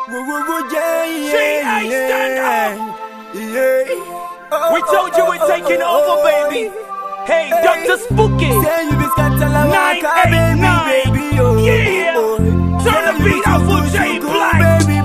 We told you we're taking over, baby. Hey, Dr. Spooky. 989. Yeah. Turn the beat out for J Black.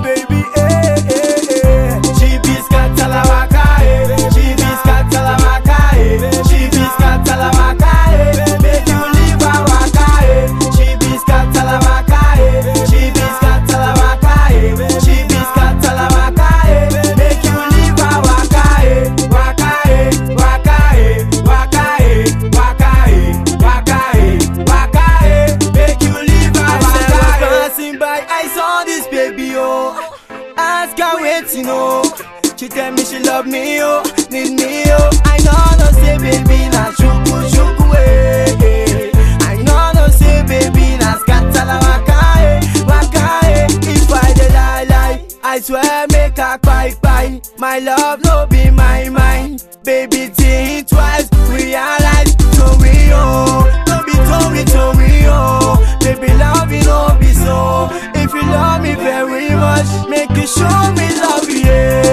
She tell me she love me, oh, need me, oh. I know no say baby na shuku shuku eh. I know no say baby na scatala waka waka If I dey lie, I swear make her cry. My love no be my mind. Baby think twice, realize to me, oh. No be to me, oh. Baby love you no be so. If you love me very much, make you show me love, yeah.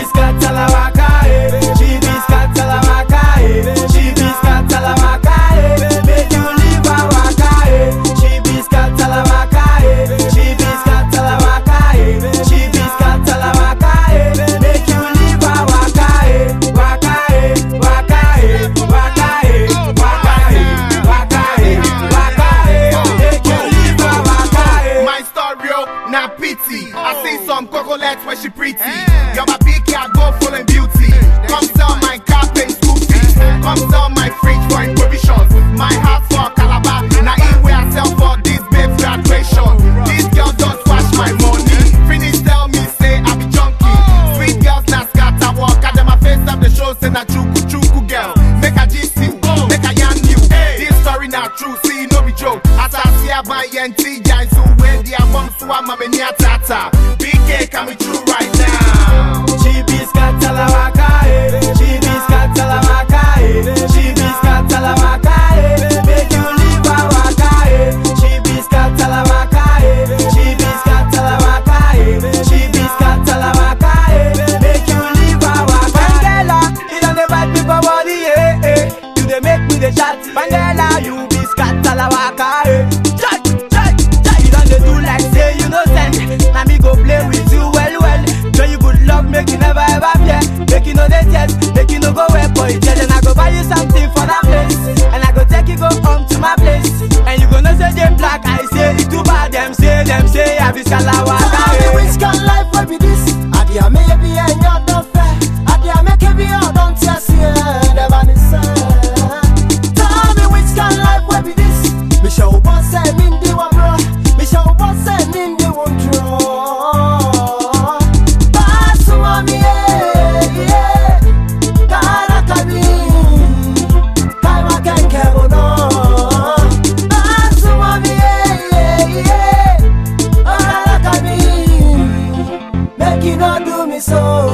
I see some cocolettes where she pretty. You're my big cat, go full in beauty. Come sell my car, pay school fees. Come sell my fridge for provisions. My house for Calabar. Now in where I sell for this babe's graduation. These girls don't wash my money. Finish tell me say I be junkie. Sweet girls na scatter walk. At them my face up the show say na chuku girl. Make a gist you, make a yarn you. This story not true, see no be joke. As I see I buy NT giants who wear their mom so I'm a tata. BK coming through right now. Chibis katala waka Chibis katala waka Chibis katala waka make you live a waka Chibis katala waka Chibis katala waka Chibis katala waka make you live a waka Mandela, you don't bite me for body, you dey make me the chat. Mandela, you be katala waka make you never ever fear. Make you know the test, make you no go where boy. Then I go buy you something for that place, and I go take you go home to my place. And you gonna say J Black, I say it too bad. Them say I be Scalawaka. Tell me which kind of life will be this? Adia maybe and you're not fair. Adia make it be out don't test you. Never listen. Tell me which kind of life will be this? Me show boss and Mindy one bro. Me show boss and Mindy one draw. So